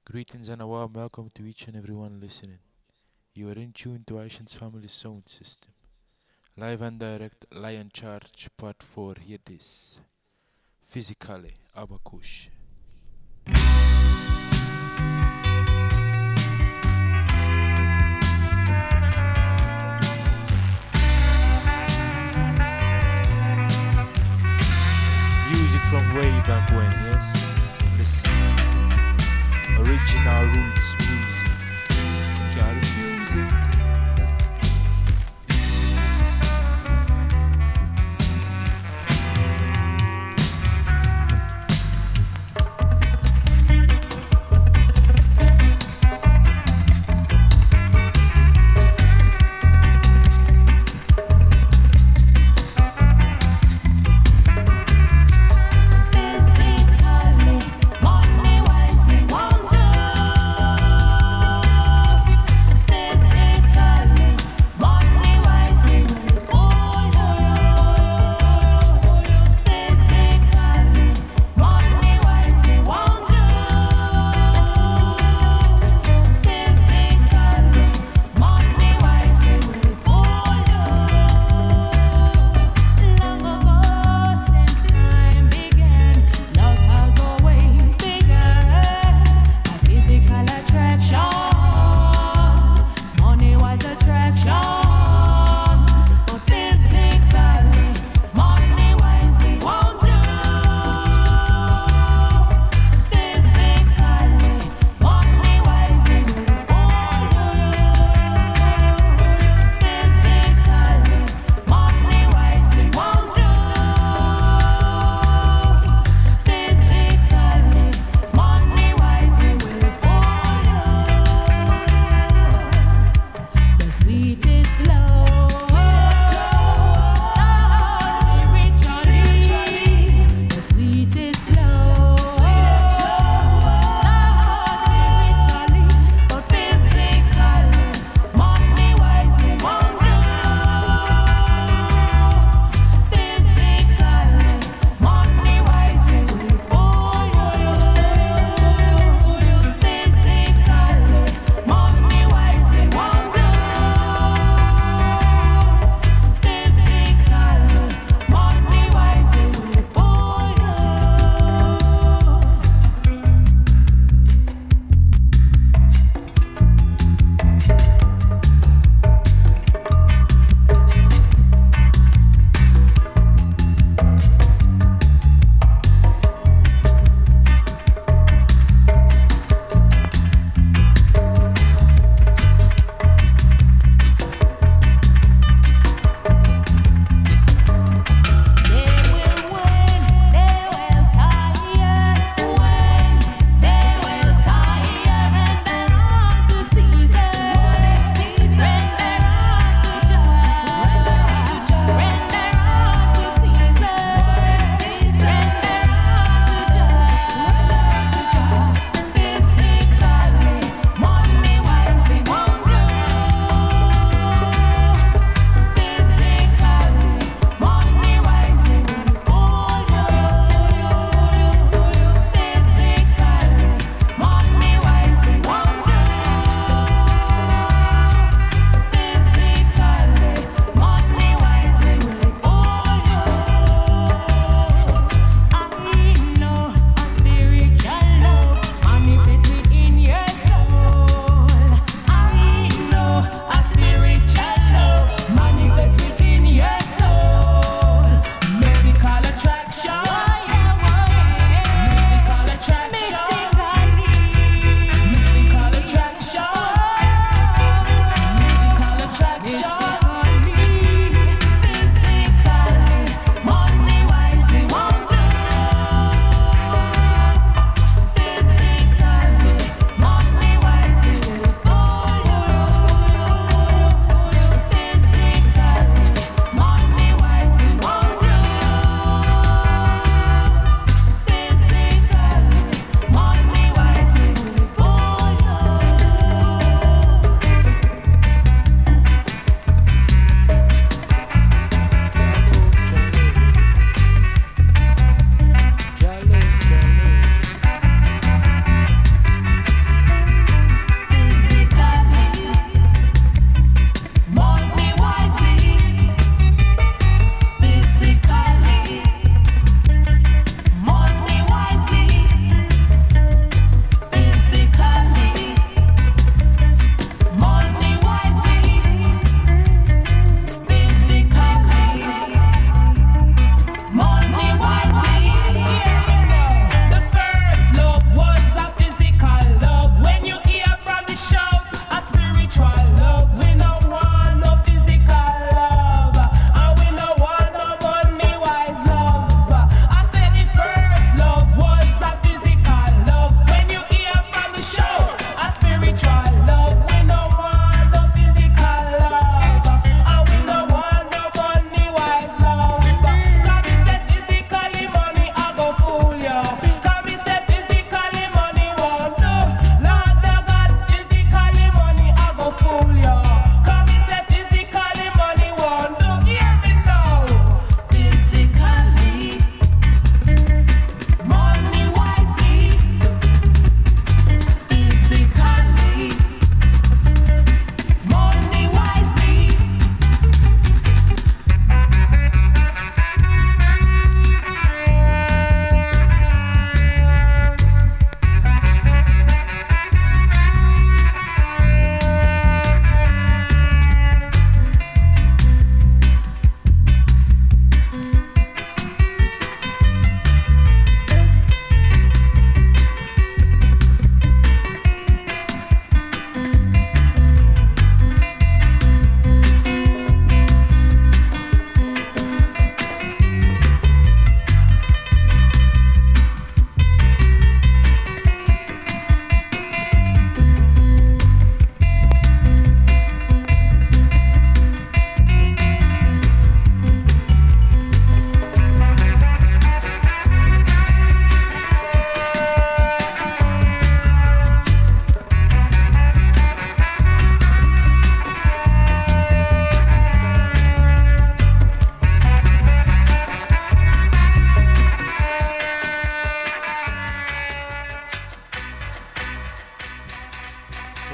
Greetings and a warm welcome to each and everyone listening. You are in tune to Aishan's family sound system. Live and direct, Lion Charge Part 4, hear this. Physically, Abakush. Music from way back when, yes? Listen, original roots music. Can't refuse it. Physically, money wise, me want to.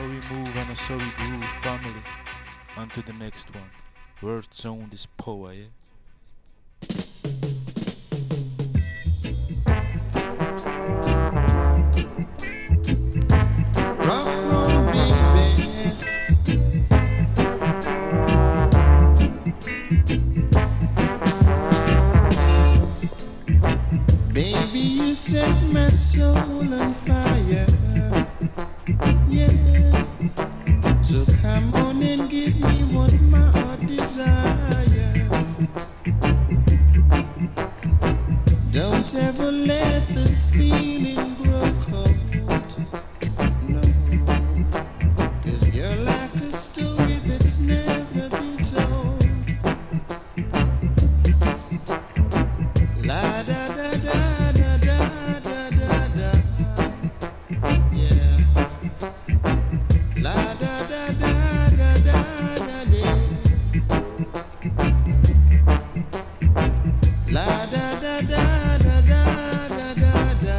how we move and that's how we groove, family. On to the next one. Word sound is power, yeah? Rock on, baby. Baby, you set my soul on fire. Yeah. So come on and give me what my heart desire. Don't ever let this feeling grow cold. No. 'Cause you're like a story that's never been told. La da da da da da da da da. Yeah. La da da da da da da da. La da da da da da da da da.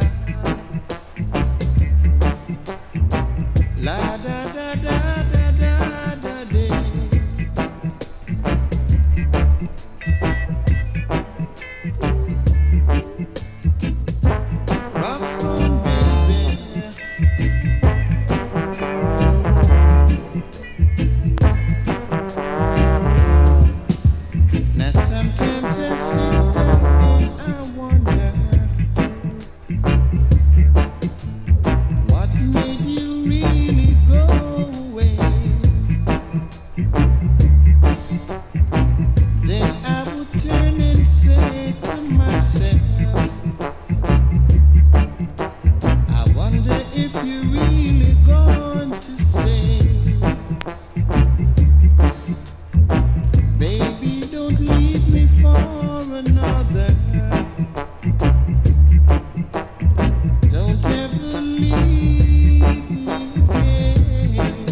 La da da da da da da da. Rock on, baby. Now sometimes I sit down and I wonder what made you really go away. Then I would turn and say to myself, I wonder if you're really going to stay. Baby, don't leave me for another. Don't ever leave me again.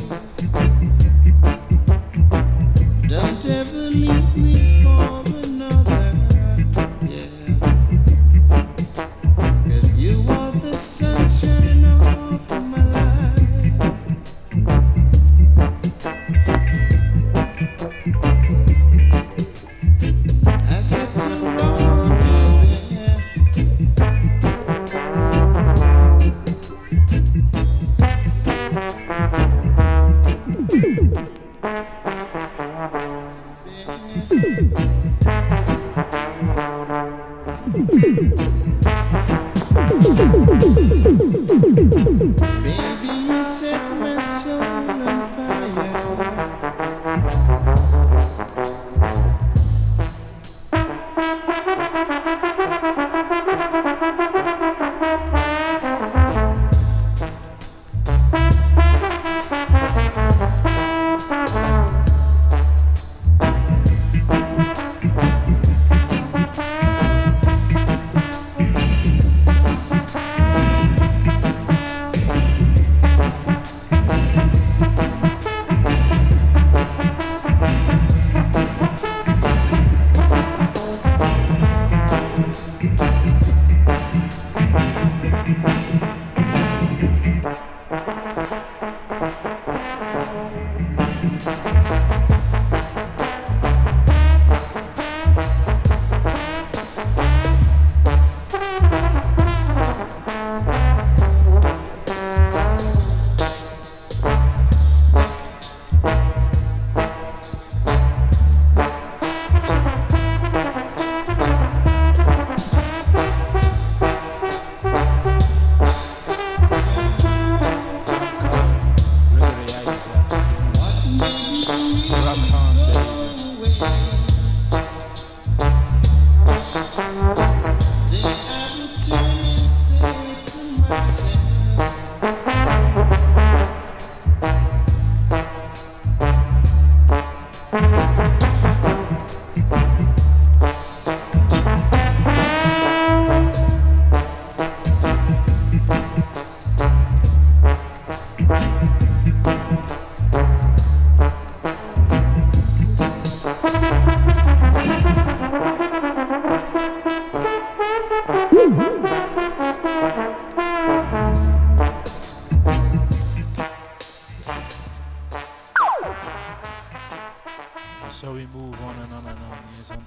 Don't ever leave me for another. Yeah. 'Cause you are the sunshine of my life.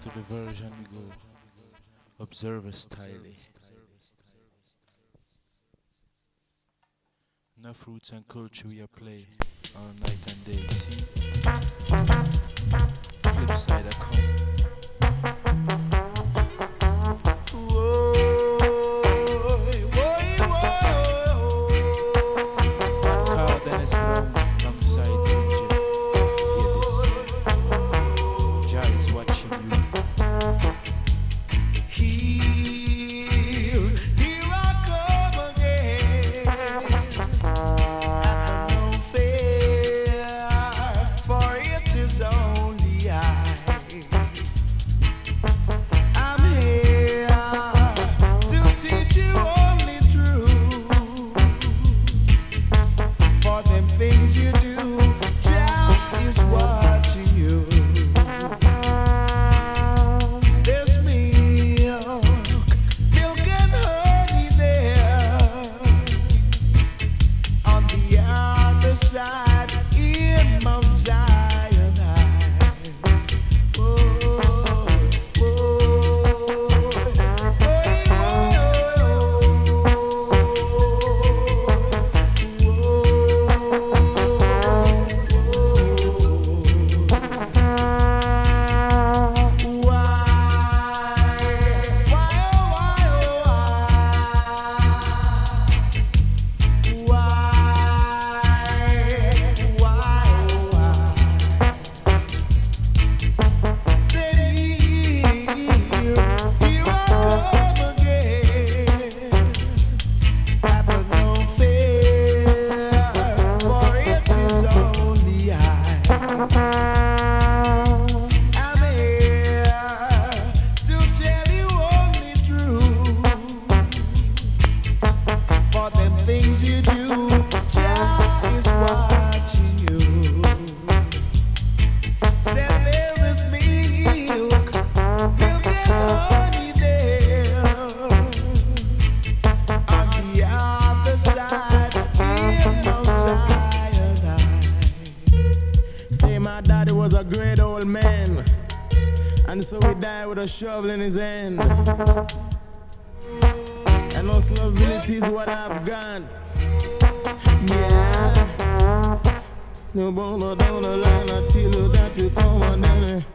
to the version we go. Observer style. Enough roots and culture we play all night and day. See? Flip side I come. A shovel in his hand, and no ability is what I've got. Yeah, no bone down the line until you that you come on down.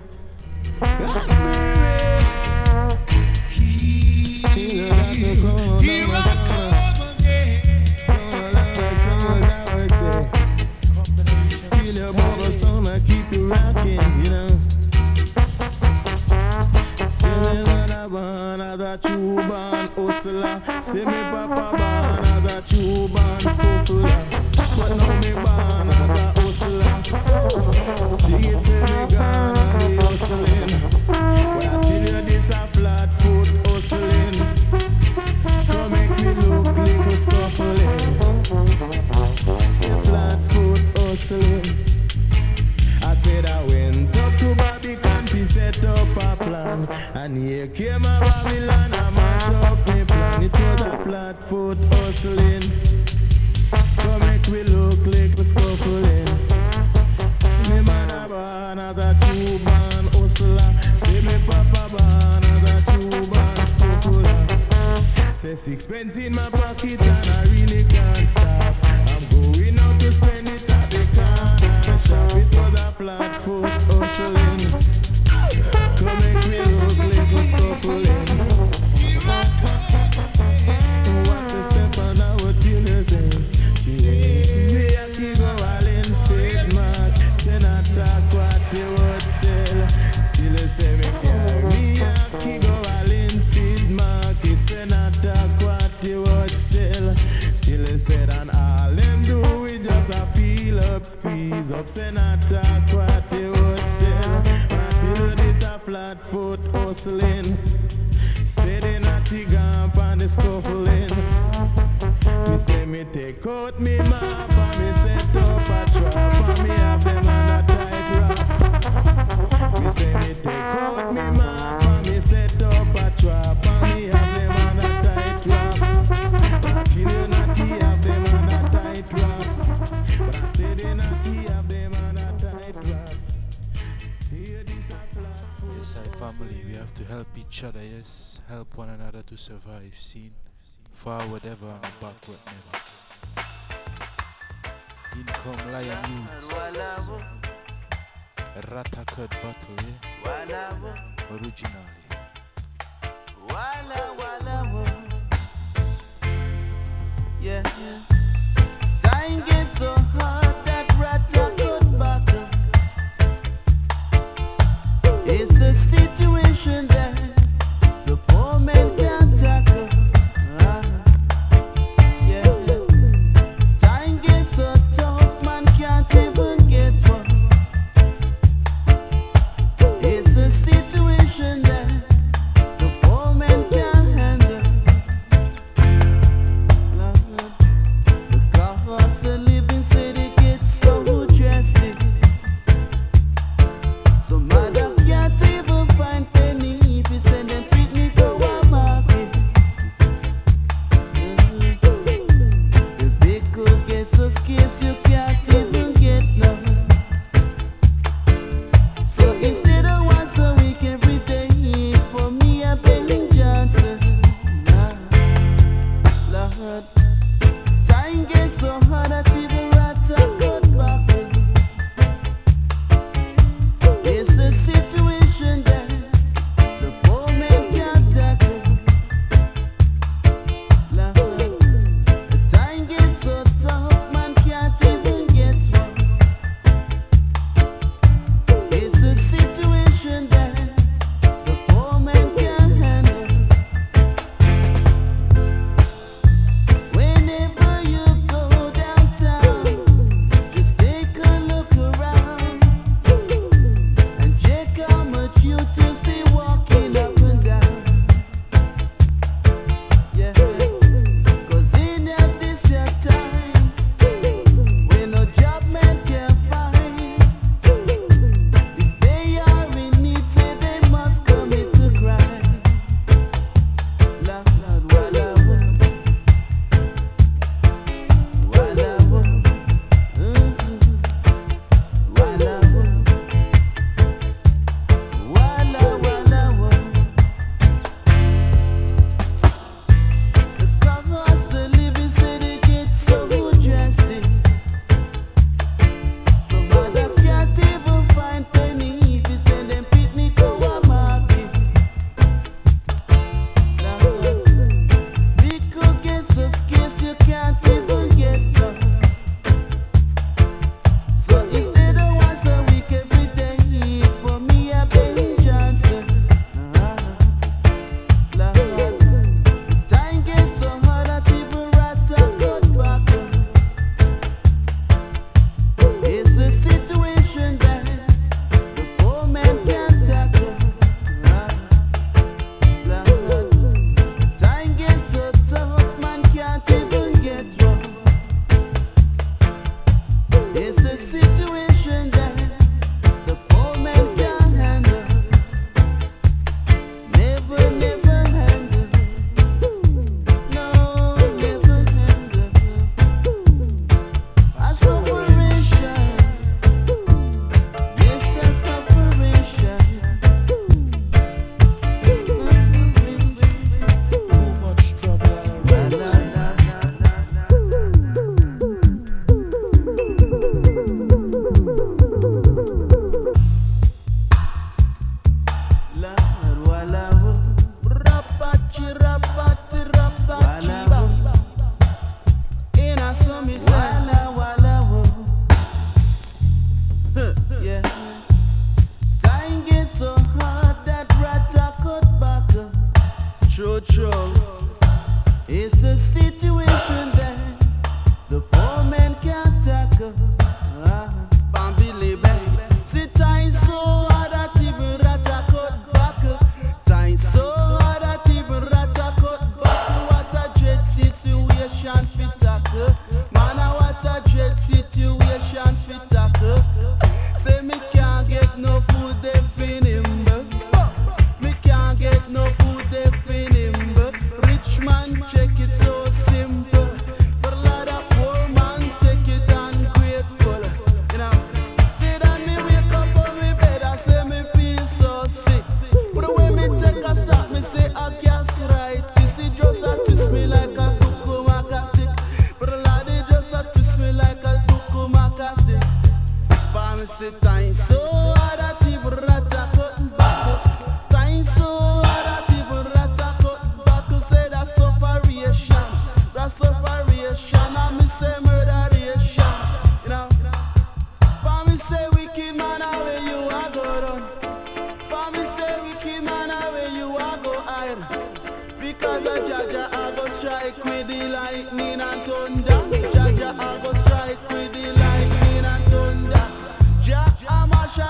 Here I come again. Son of son that would say. Till your mother son I keep you rocking, you know. That you born hustler, say me papa born as a true born scuffler, but now me born as a hustler. See it say me gone and me hustling, but I tell you this a flat foot hustling. Come make me look like a scuffling. Say flat foot hustling. I said I went up to Barbican to set up a plan, and here came a Babylon and mash up me plan. It was a flat foot hustling, to make we look like we're scuffling. Me man a born as a true born hustler, say me papa born as a true born scuffler. Say sixpence in my pocket and I really can't stop. I'm going out to spend it at the corner shop. It was a flat foot hustling, to make me look like a scuffling. Watch a step on our dealers and we have to go all in state mark. Say not talk what they would sell. Till they say me carry have to go all in state market. Say not talk what they would sell. Till they said and all them do we just a feel up, squeeze up. Say not talk what they would sell. Until this a flat foot hustling. Say they not the gump and the scuffling. Me say me take out me map and me set up a trap and me have them on a tight wrap. Me say me take out me map and me set up a trap and me have them on a tight wrap. But I feel you not have them on a tight wrap. But I say they not have them on a tight wrap. See you this a flat foot. Yes, I family. help each other, yes, help one another to survive, seen, forward ever and backward never. In come lion youths, a Ratakad battle, yeah, originally. Yeah. Time gets so hard that rata could buckle. It's a situation that the poor man can't tackle. Yeah. Time gets so tough, man can't even get one. It's a situation that the poor man can't handle. The cost of living city gets so drastic. So mother can't even find penny if you send them picnic go a market. The big cook gets so scarce you can't even get none. So instead of once a week every day, for me a Ben Johnson. Lord, time gets so hard that even rata could buckle. It's a situation that the poor man can't tackle. Lord, the time gets so tough, man can't even get say time so hard that even rata couldn't back. Time so hard that even rata couldn't back. Say that sufferation, that sufferation. And me say murderation, you know. For me say wicked man, where you a go run. For me say wicked man, where you a go hide. Because a Jaja I go strike with the lightning and thunder. Jaja I go strike with the lightning and thunder. Jah a mash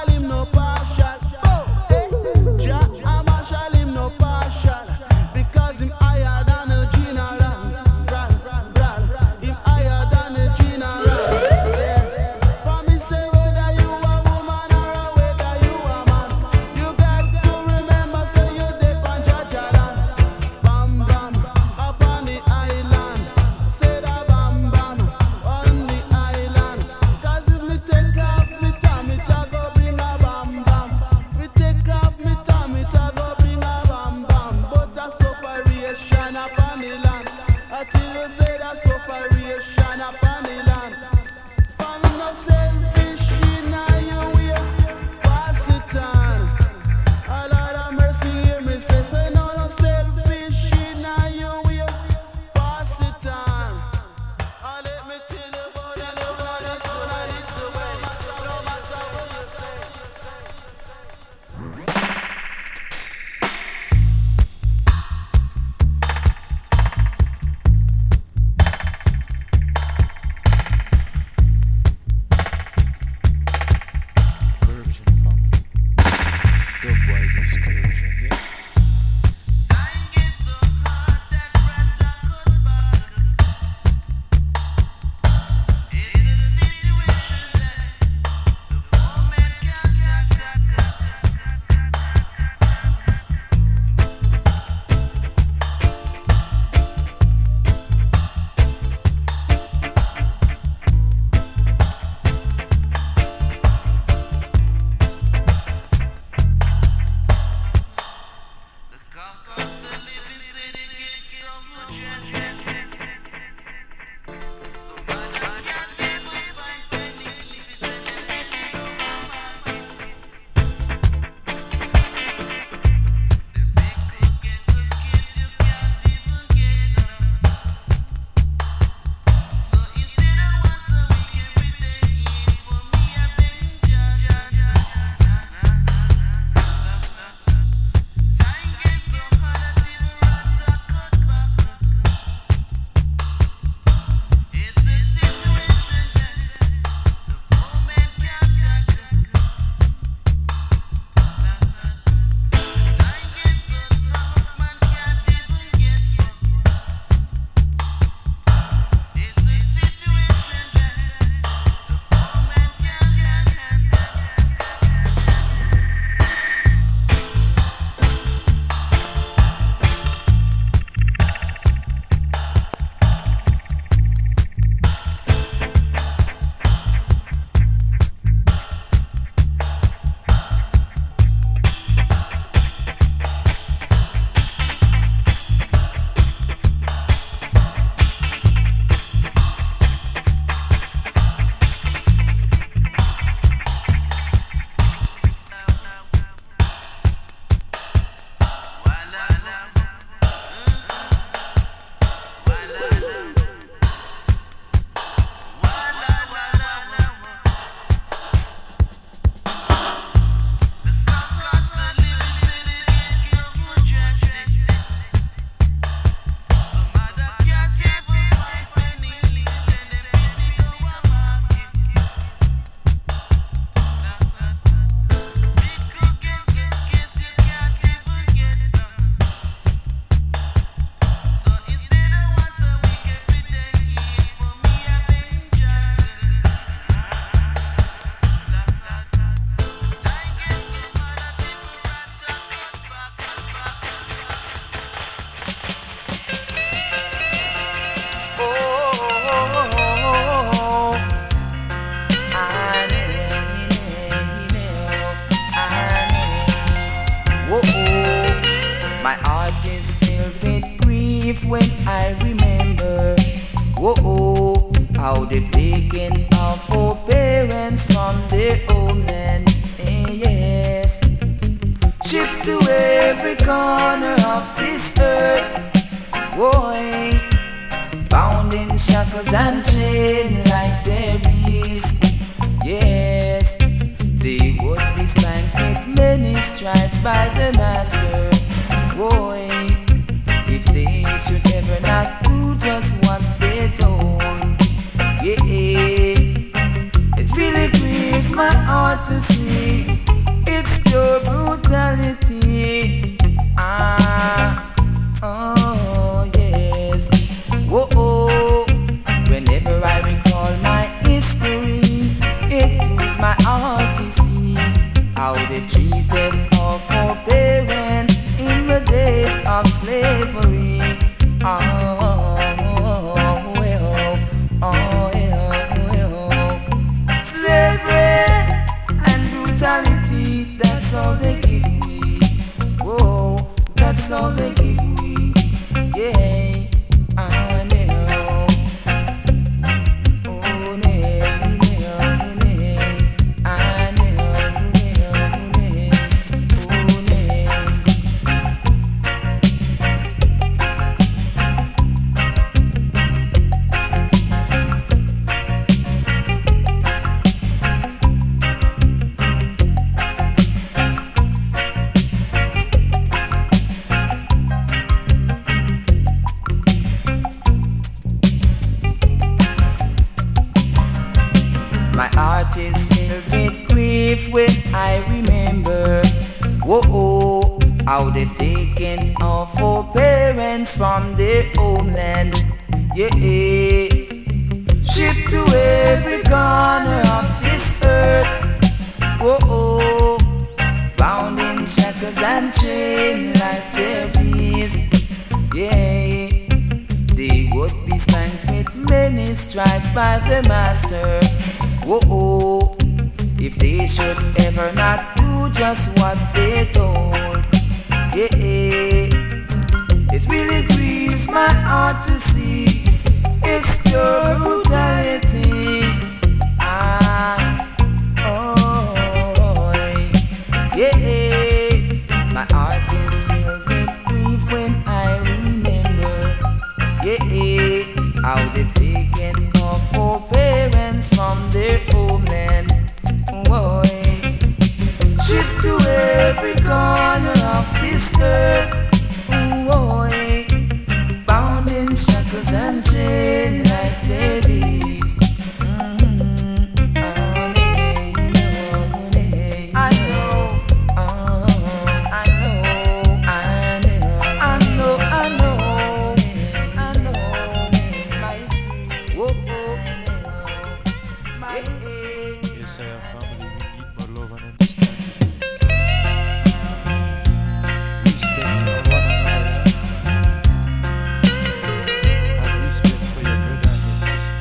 how they've taken our foreparents from their homeland. Yes, shipped to every corner of this earth. Boy, bound in shackles and chained like their beasts. Yes, they would be spanked with many stripes by the master. Boy, if they should ever not do just what they're told. Yeah, it really grieves my heart to see it's pure brutality. Oh yes. Whoa, whenever I recall my history, it grieves my heart to see how they treated our foreparents in the days of slavery. Slavery and brutality, that's all they give me. Whoa, that's all they give me. Yeah, I know. Oh, nay, I know. Oh, nay. My heart is filled with grief when I remember, whoa, how they've taken our foreparents from their homeland. Yeah, shipped to every corner of this earth. Whoa, bound in shackles and chained like their beasts. Yeah, they would be spanked with many stripes by the master. Whoa, if they should ever not do just what they're told. Yeah, it really grieves my heart to see it's pure brutality. Oh, yeah, my heart is filled with grief when I remember. Yeah, how they've taken our foreparents from their homeland. Boy, shipped to every corner of this earth. Boy, bound in shackles and chained like their beasts. Yes, I have family. We need more love and understanding. Respect for one another. Have respect for your brother and your sister.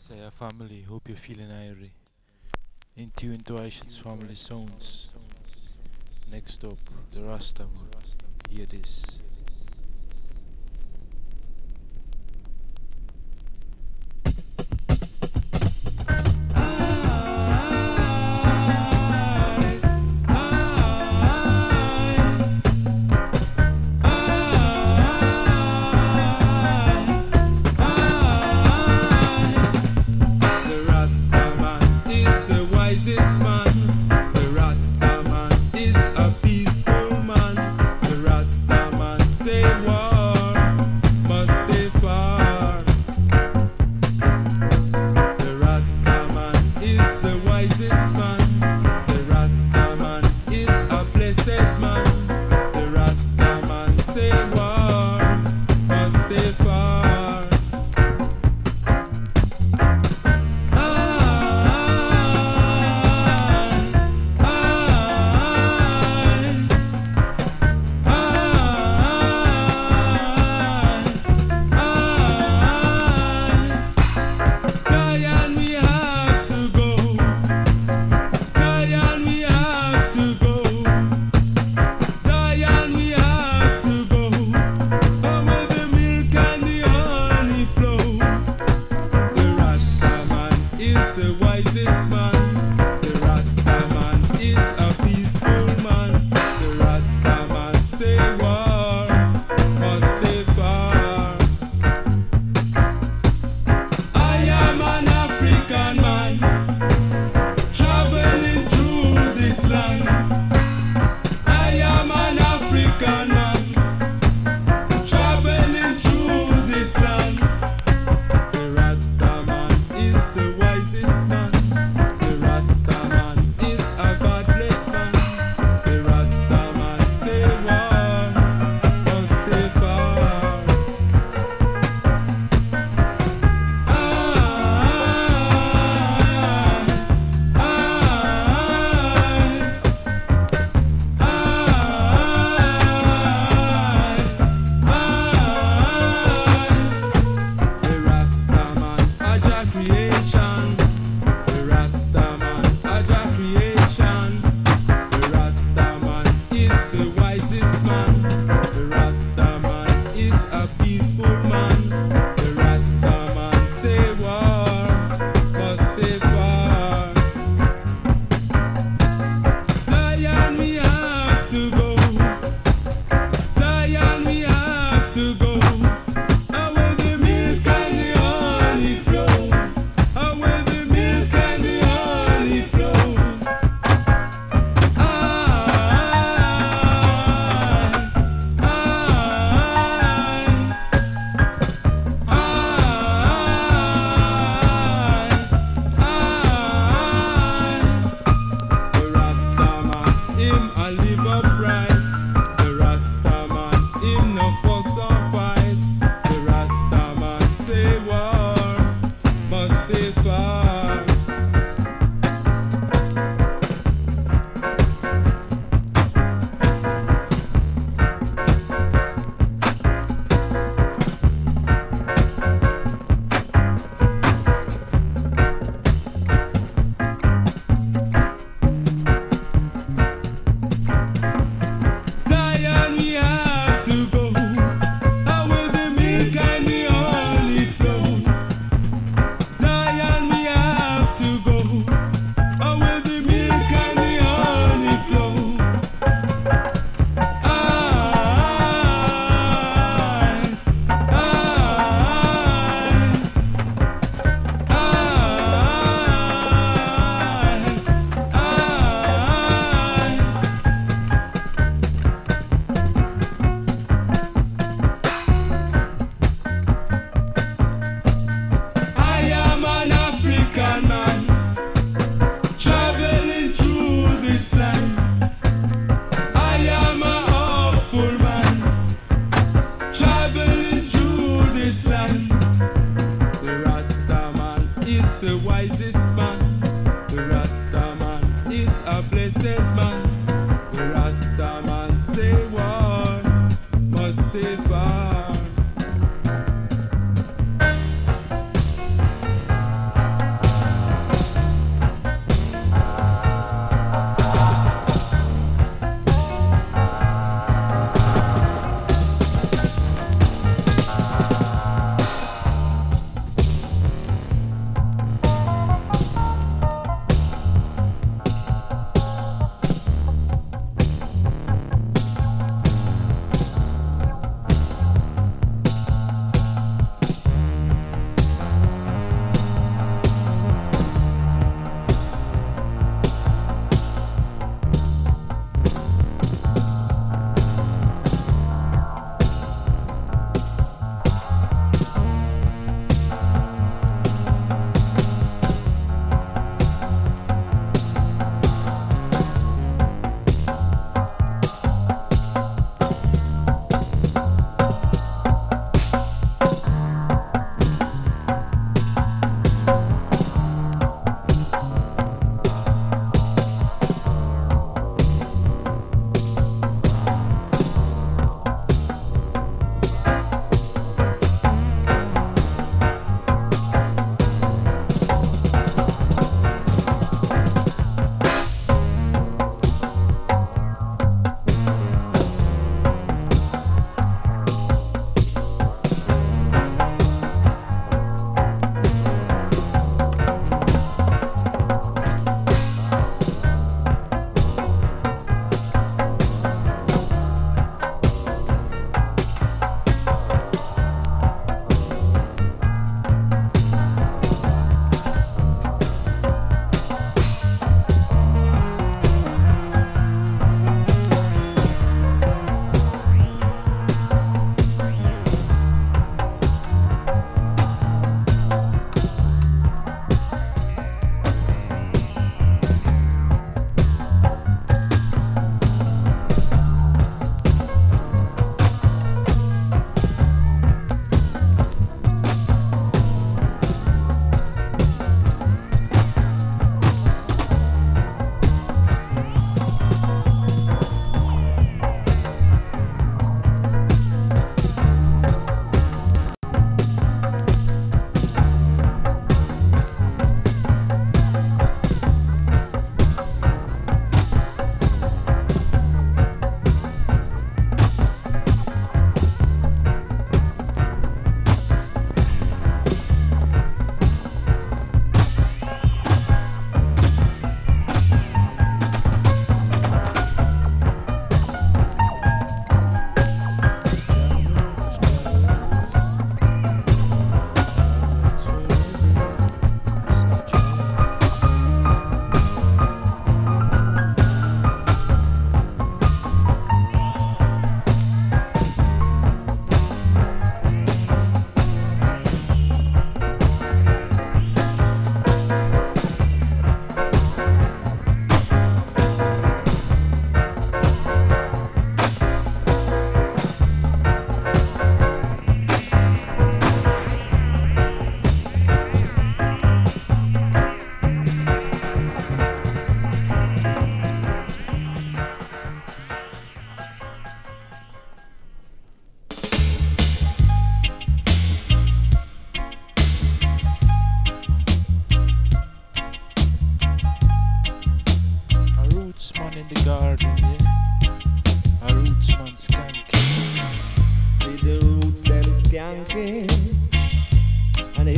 Saya family, hope you're feeling irie. In tune to Aishan's family sounds. Next up, the Rastaman. Hear this.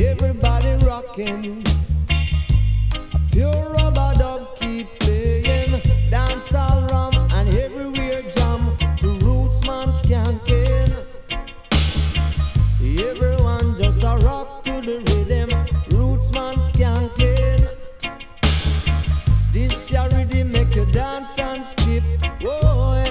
everybody rocking. A pure rubber dub keep playing. Dance all rum and everywhere jam. The roots man skanking. Everyone just a rock to the rhythm. Roots man skanking. This ya rhythm make you dance and skip. Whoa, yeah.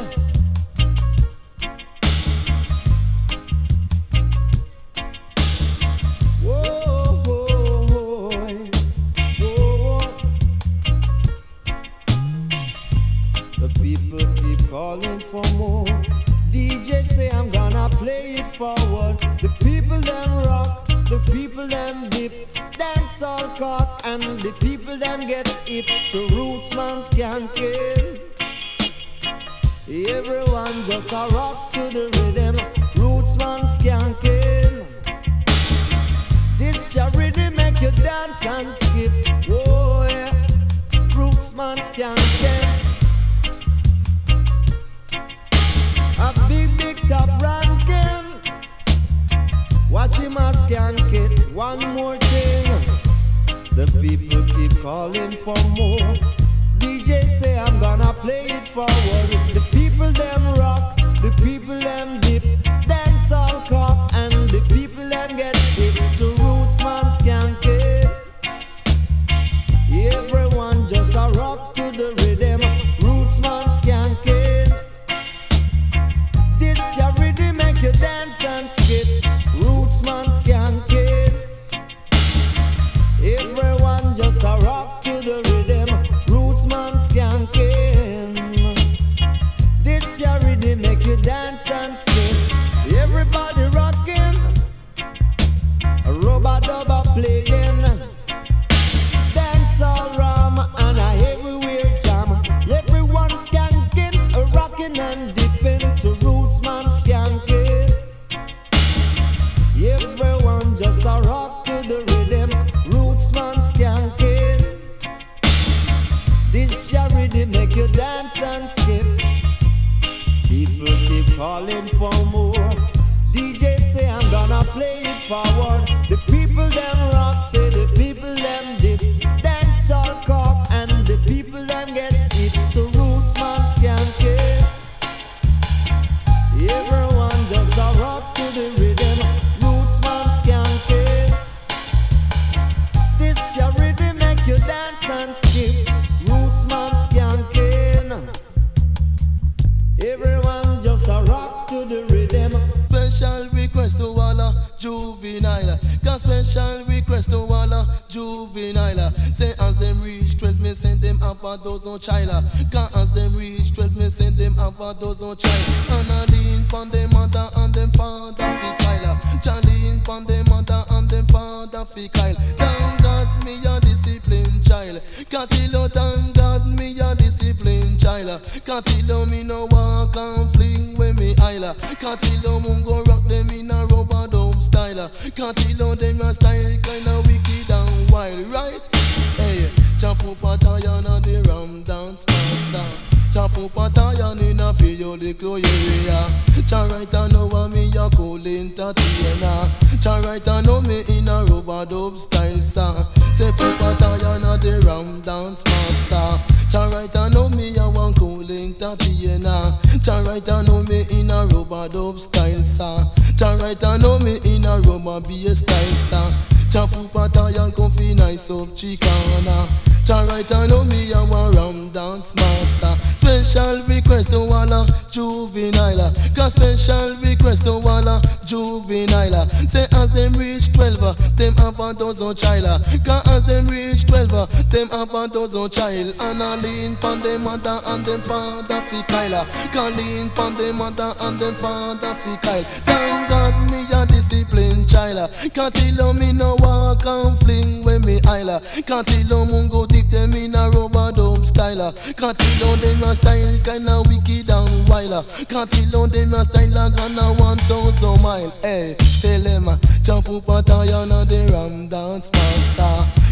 Calling for more. DJ say I'm gonna play it forward. The people them rock, the people them dip, dance all cock, and the people them get hip to roots man skanking. Everyone just a rock to the rhythm, roots man skanking. This your rhythm make you dance and skip. Oh yeah, roots man skanking. A big top ranking. Watch him a skank it. One more thing. The people keep calling for more. DJ say I'm gonna play it forward. The people them rock, the people them dip, dance all cock, and the people them get hip to roots man skank it. Everyone just a rock to the rhythm, roots man skank it. This your rhythm make you dance and skip. Roots man skanking. Everyone just a rock to the rhythm. Roots man skanking. This your rhythm make you dance and skip. Everybody rocking. A rubber dubber playing. Dance all rum and a everywhere jam. Everyone skanking, a rocking and dipping to roots man skanking. Everyone just a rock to the rhythm, roots man skanking. This your rhythm make you dance and skip. People keep calling for more. DJ say I'm gonna play it forward. The people them rock, say the people them dip, dance all cock, and the people them get hip to roots man skanking. Everyone just a rock to the rhythm, roots man skanking. This your rhythm make you dance and skip, roots man skanking. Everyone just a rock to the rhythm. Special request to all juvenile. Got special request to all juvenile. Say as them reach 12, me send them up a dozen child. Cause as them reach 12, me send them up a dozen child. And I lean pon them mother and them father fi Kyle. Lean pon them mother and them father fi Kyle. Thank God me a disciplined child. Catilo, thank God me a disciplined child. Catilo me no walk and fling when me isla. Catilo mungo rock them in a rubber dub style. Catilo them a style kinda wicked and wild, right? Hey, chop up a tire na the ram dance master. Chop up a tire in a field the clo area. Right I know me a cool entertainer. Right I know me in a rubber dub style sir. Say pop a tire na the ram dance master. Right I know me a one cool entertainer. Right I know me in a rubber dub style sir. Right I know me in a rubber bass style sir. Chop up a tire comfy nice up chicana. Right I know me a one ram dance master. Special request to all juvenile. Cause special request to all juvenile. Say as them reach 12, them have a dozen child. Cause as them reach 12, them have a dozen child. And I lean pon them mother and them father fi Kyle. Cause lean pon them mother and them father fi Kyle. Thank God me a disciplined child. Can't tell me no walk and fling when me isla. Can't tell mungo dip them in a rubber dub style. Can't tell them a style kinda wicked and wild. Can't tell them a style like gonna 1,000 mile. Hey, tell them jump up a tire na the ram dance master.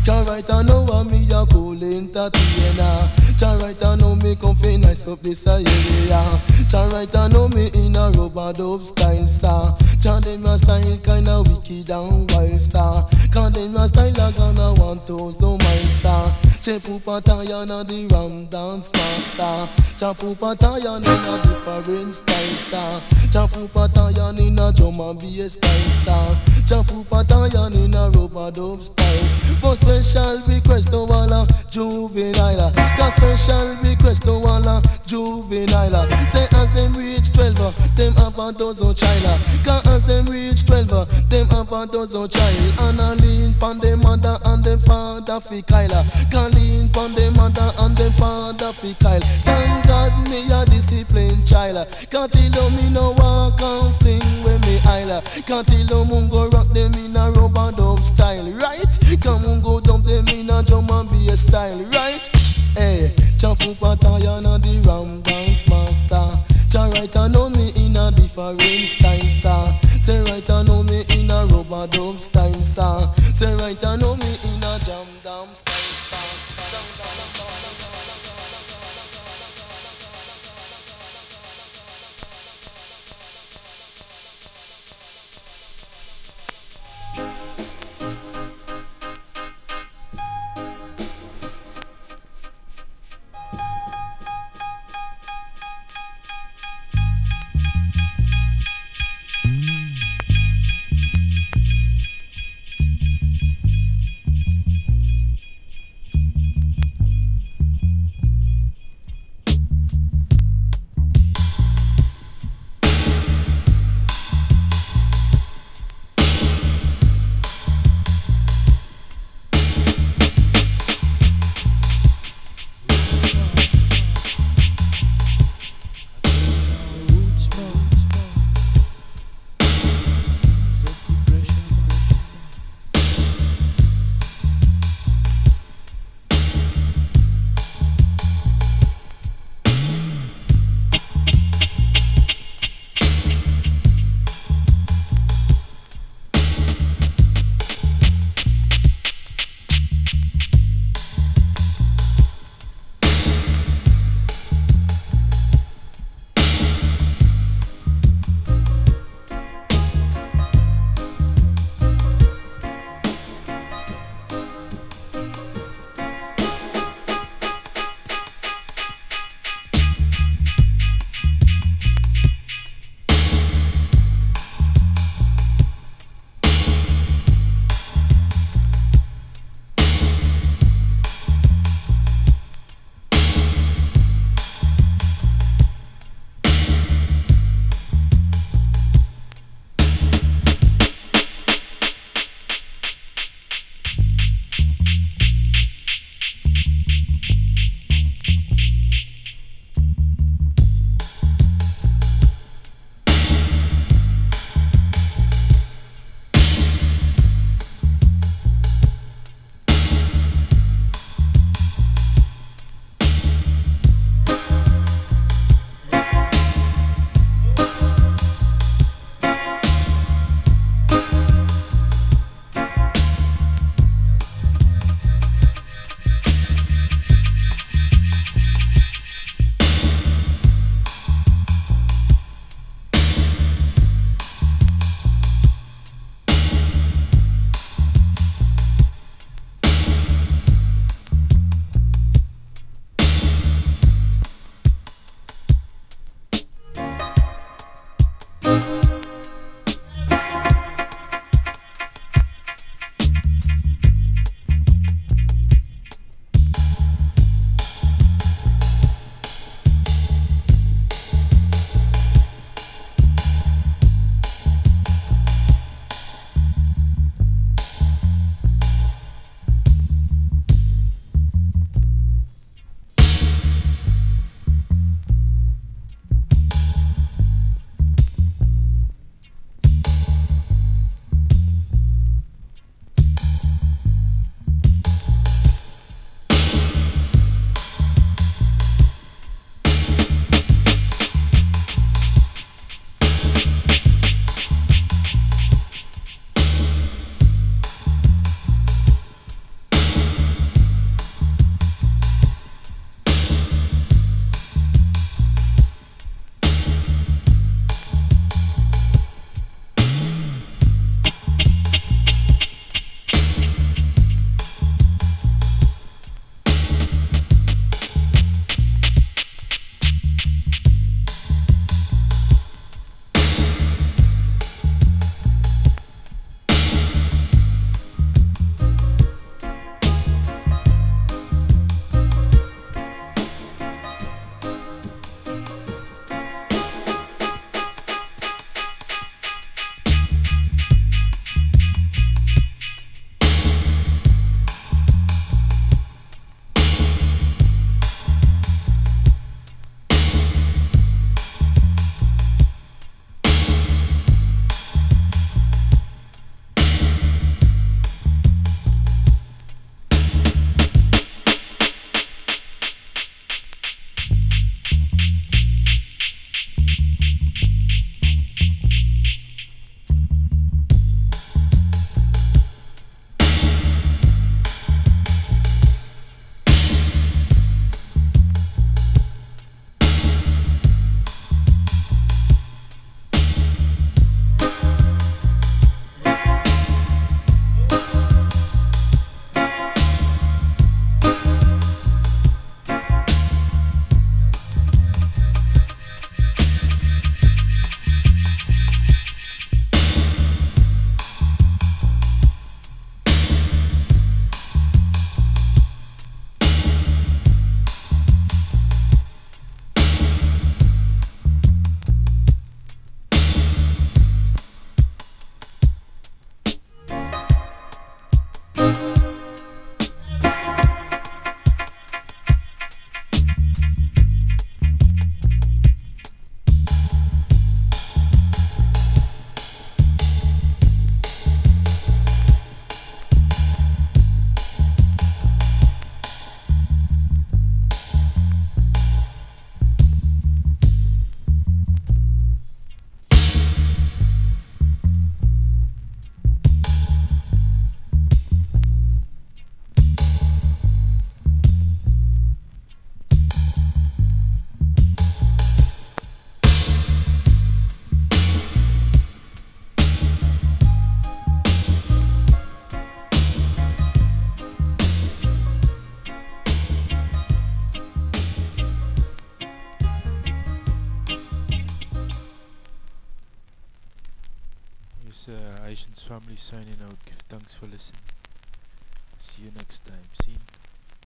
Can right I know I'm me a cool entertainer. Can right I know me come fi nice up this area. Can right I know me in a rubber dub style star. Can them a style kinda wicked and wild star. Can them a style a gonna 1,000 miles star. Chepu Patayan a the Ram dance master. Chapu Patayan in a different style star. Chapu Patayan in a drum and bass style star. Chapu Patayan in a rubber dub style. For special request to all a juvenile. Cause special request to all a juvenile. Say as them reach 12, them have a dozen child. Cause as them reach 12, them have a dozen child. And a lean pon them mother and them father fi Kyle. Can lean pon them mother and them father fi Kyle. Thank God me a disciplined child. Can't tell me no walk and fling with me isle. Can't tell mungo rock them in a rubber dub style, right? Come on go dump them in a drum and bass style, right? Hey, Chapu Patayan a the Ram dance master. Cha right I know me in a different style, sir. Say right I know me in a rubber dub style, sir. Say right I know me in a jam dam style, sir. family signing out. Give thanks for listening. See you next time. See?